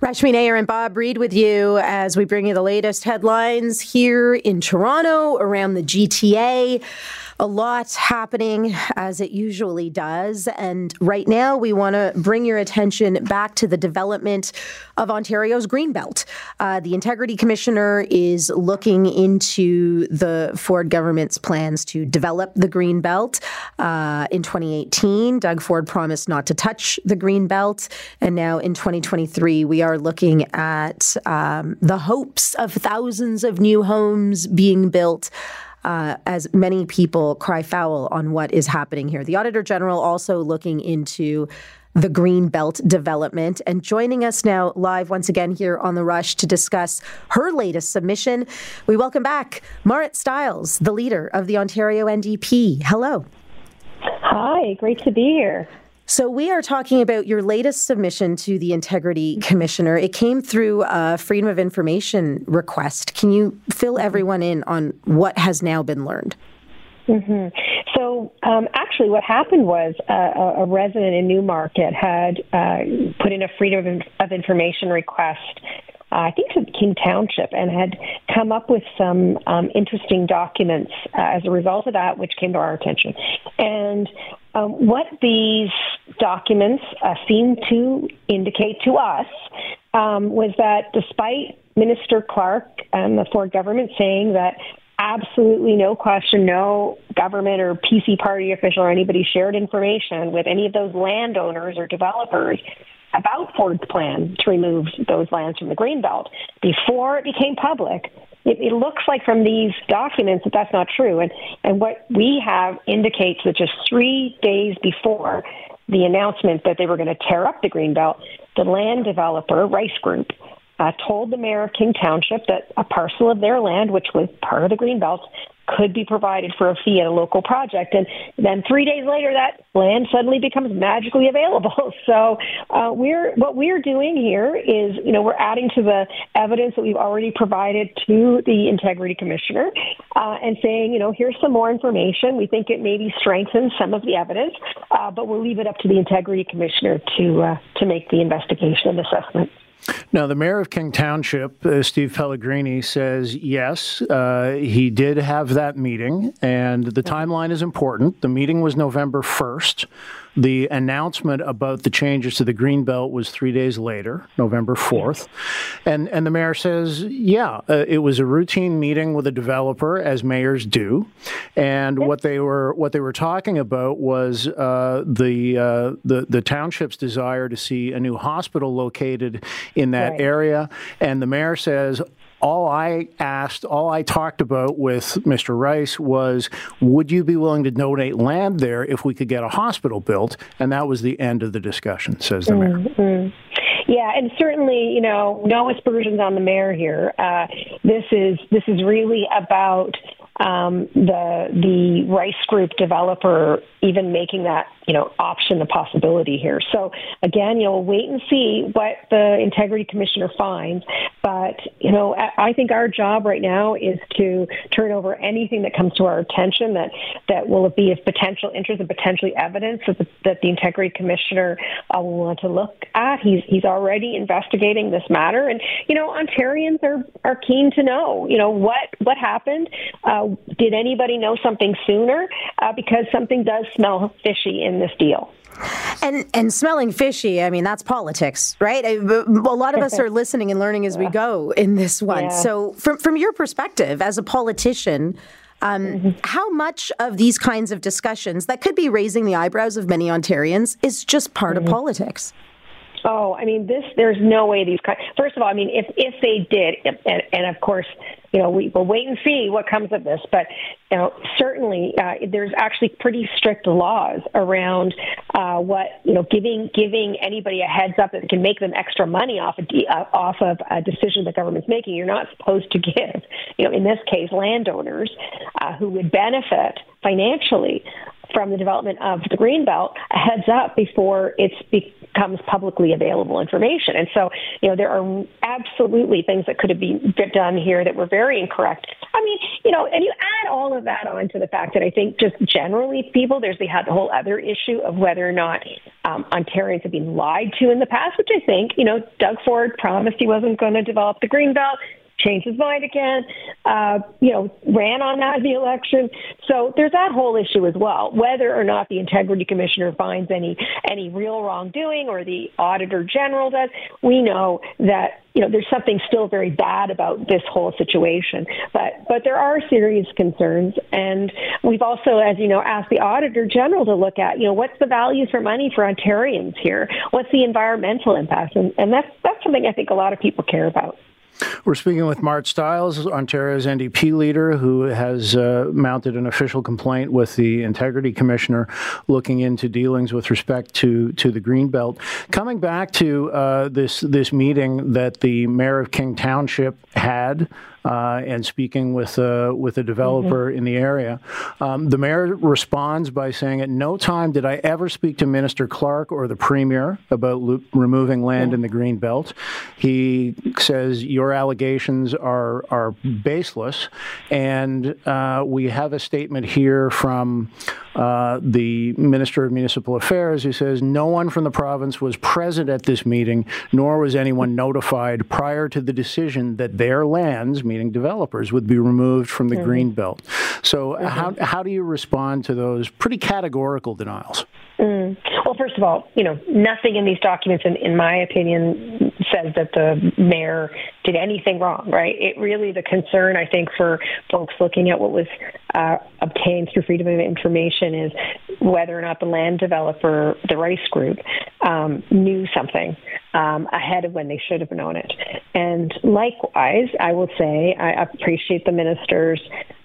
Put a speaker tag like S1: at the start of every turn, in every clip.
S1: Rashmi Nair and Bob Reid with you as we bring you the latest headlines here in Toronto, around the GTA. A lot happening, as it usually does. And right now, we want to bring your attention back to the development of Ontario's Greenbelt. The Integrity Commissioner is looking into the Ford government's plans to develop the Greenbelt. In 2018, Doug Ford promised not to touch the Greenbelt. And now in 2023, we are looking at the hopes of thousands of new homes being built, as many people cry foul on what is happening here. The Auditor General also looking into the Greenbelt development. And joining us now live once again here on The Rush to discuss her latest submission, we welcome back Marit Stiles, the leader of the Ontario NDP. Hello.
S2: Hi, great to be here.
S1: So we are talking about your latest submission to the Integrity Commissioner. It came through a Freedom of Information request. Can you fill everyone in on what has now been learned?
S2: Mm-hmm. So actually what happened was a resident in Newmarket had put in a Freedom of Information request, I think to King Township, and had come up with some interesting documents as a result of that, which came to our attention. And what these documents seem to indicate to us was that despite Minister Clark and the Ford government saying that absolutely no question, no government or PC party official or anybody shared information with any of those landowners or developers about Ford's plan to remove those lands from the Greenbelt before it became public, it looks like from these documents that that's not true. And what we have indicates that just 3 days before the announcement that they were going to tear up the Greenbelt, the land developer, Rice Group, told the mayor of King Township that a parcel of their land, which was part of the Greenbelt, could be provided for a fee at a local project. And then 3 days later, that land suddenly becomes magically available. So what we're doing here is, we're adding to the evidence that we've already provided to the Integrity Commissioner and saying, here's some more information. We think it maybe strengthens some of the evidence, but we'll leave it up to the Integrity Commissioner to make the investigation and assessment.
S3: Now, the mayor of King Township, Steve Pellegrini, says yes, he did have that meeting, and the timeline is important. The meeting was November 1st. The announcement about the changes to the Greenbelt was 3 days later, November 4th. And the mayor says, it was a routine meeting with a developer, as mayors do. And what they were talking about was the township's desire to see a new hospital located in that area. And the mayor says, all I talked about with Mr. Rice was, would you be willing to donate land there if we could get a hospital built? And that was the end of the discussion, says the mayor.
S2: Mm-hmm. Yeah, and certainly, no aspersions on the mayor here. This is really about the Rice Group developer even making that, option a possibility here. So again, we'll wait and see what the Integrity Commissioner finds. But, I think our job right now is to turn over anything that comes to our attention that will be of potential interest and potentially evidence that the Integrity Commissioner will want to look at. He's already investigating this matter. And, Ontarians are keen to know, what happened. Did anybody know something sooner? Because something does smell fishy in this deal.
S1: And smelling fishy, that's politics, right? A lot of us are listening and learning as we go in this one. Yeah. So from your perspective as a politician, how much of these kinds of discussions that could be raising the eyebrows of many Ontarians is just part of politics?
S2: Oh, there's no way these kinds. First of all, if they did, and of course, we will wait and see what comes of this. But certainly, there's actually pretty strict laws around giving anybody a heads up that can make them extra money off of a decision the government's making. You're not supposed to give, in this case, landowners who would benefit financially from the development of the Greenbelt a heads up before it becomes publicly available information. And so, there are absolutely things that could have been done here that were very incorrect. I mean, and you add all of that on to the fact that I think just generally there's the whole other issue of whether or not Ontarians have been lied to in the past, which I think, Doug Ford promised he wasn't going to develop the Greenbelt, changed his mind again, ran on that in the election. So there's that whole issue as well, whether or not the Integrity Commissioner finds any real wrongdoing or the Auditor General does. We know that, there's something still very bad about this whole situation. But there are serious concerns. And we've also, as you know, asked the Auditor General to look at, what's the value for money for Ontarians here? What's the environmental impact? And that's something I think a lot of people care about.
S3: We're speaking with Mart Stiles, Ontario's NDP leader, who has mounted an official complaint with the Integrity Commissioner looking into dealings with respect to the Greenbelt. Coming back to this meeting that the mayor of King Township had, and speaking with a developer in the area, the mayor responds by saying, "At no time did I ever speak to Minister Clark or the Premier about removing land in the Greenbelt." He says your allegations are baseless, and we have a statement here from the Minister of Municipal Affairs who says no one from the province was present at this meeting, nor was anyone notified prior to the decision that their lands, meaning developers, would be removed from the Greenbelt. So how do you respond to those pretty categorical denials?
S2: Well, first of all, nothing in these documents, in my opinion, says that the mayor did anything wrong, right? It really, the concern, I think, for folks looking at what was obtained through Freedom of Information is whether or not the land developer, the Rice Group, knew something ahead of when they should have known it. And likewise, I will say I appreciate the minister's,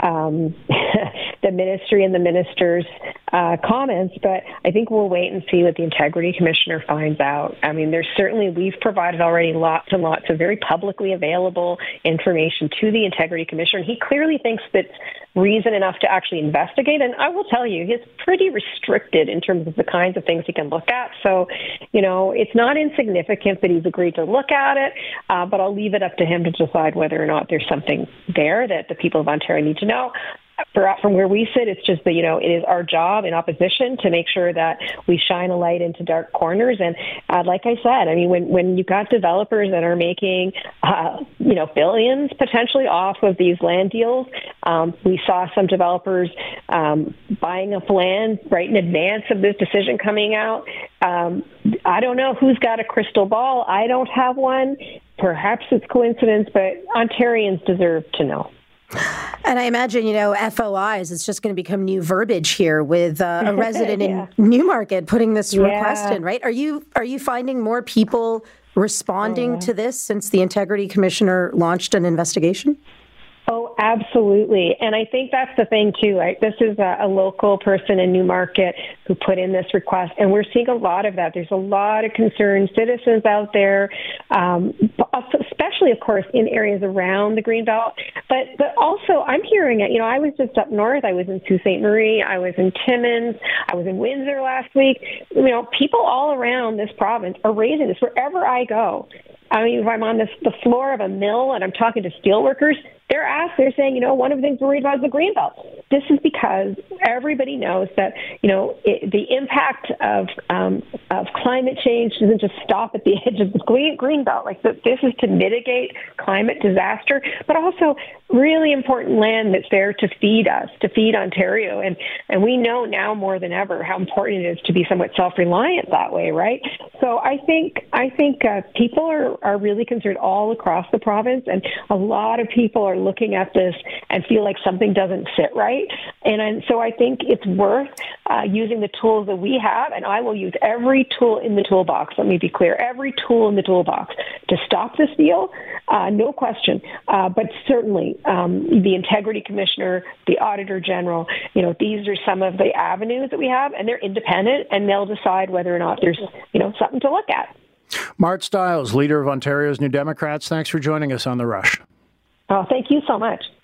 S2: the ministry and the minister's comments, but I think we'll wait and see what the Integrity Commissioner finds out. I mean, we've provided already lots and lots of very publicly available information to the Integrity Commissioner, and he clearly thinks that's reason enough to actually investigate. And I will tell you, he's pretty restricted in terms of the kinds of things he can look at. So, it's not insignificant that he's agreed to look at it, but I'll leave it up to him to decide whether or not there's something there that the people of Ontario need to know. From where we sit, it's just that, it is our job in opposition to make sure that we shine a light into dark corners. And like I said, I mean, when you've got developers that are making, billions potentially off of these land deals, we saw some developers buying up land right in advance of this decision coming out. I don't know who's got a crystal ball. I don't have one. Perhaps it's coincidence, but Ontarians deserve to know.
S1: And I imagine, FOIs, it's just going to become new verbiage here with a resident in Newmarket putting this request in, right? Are you finding more people responding to this since the Integrity Commissioner launched an investigation?
S2: Oh, absolutely. And I think that's the thing, too. Right? This is a local person in Newmarket who put in this request, and we're seeing a lot of that. There's a lot of concerned citizens out there, especially, of course, in areas around the Greenbelt. But also, I'm hearing it. I was just up north. I was in Sault Ste. Marie. I was in Timmins. I was in Windsor last week. People all around this province are raising this wherever I go. I mean, if I'm on the floor of a mill and I'm talking to steelworkers, they're saying, one of the things we're worried about is the Greenbelt. This is because everybody knows that, the impact of climate change doesn't just stop at the edge of the Greenbelt. Like, this is to mitigate climate disaster, but also really important land that's there to feed us, to feed Ontario. And we know now more than ever how important it is to be somewhat self-reliant that way, right? So I think people are really concerned all across the province, and a lot of people are looking at this and feel like something doesn't sit right. And so I think it's worth using the tools that we have, and I will use every tool in the toolbox. Let me be clear, every tool in the toolbox to stop this deal, no question. But certainly the Integrity Commissioner, the Auditor General, these are some of the avenues that we have, and they're independent, and they'll decide whether or not there's, something to look at.
S3: Mart Stiles, leader of Ontario's New Democrats, thanks for joining us on The Rush.
S2: Oh, thank you so much.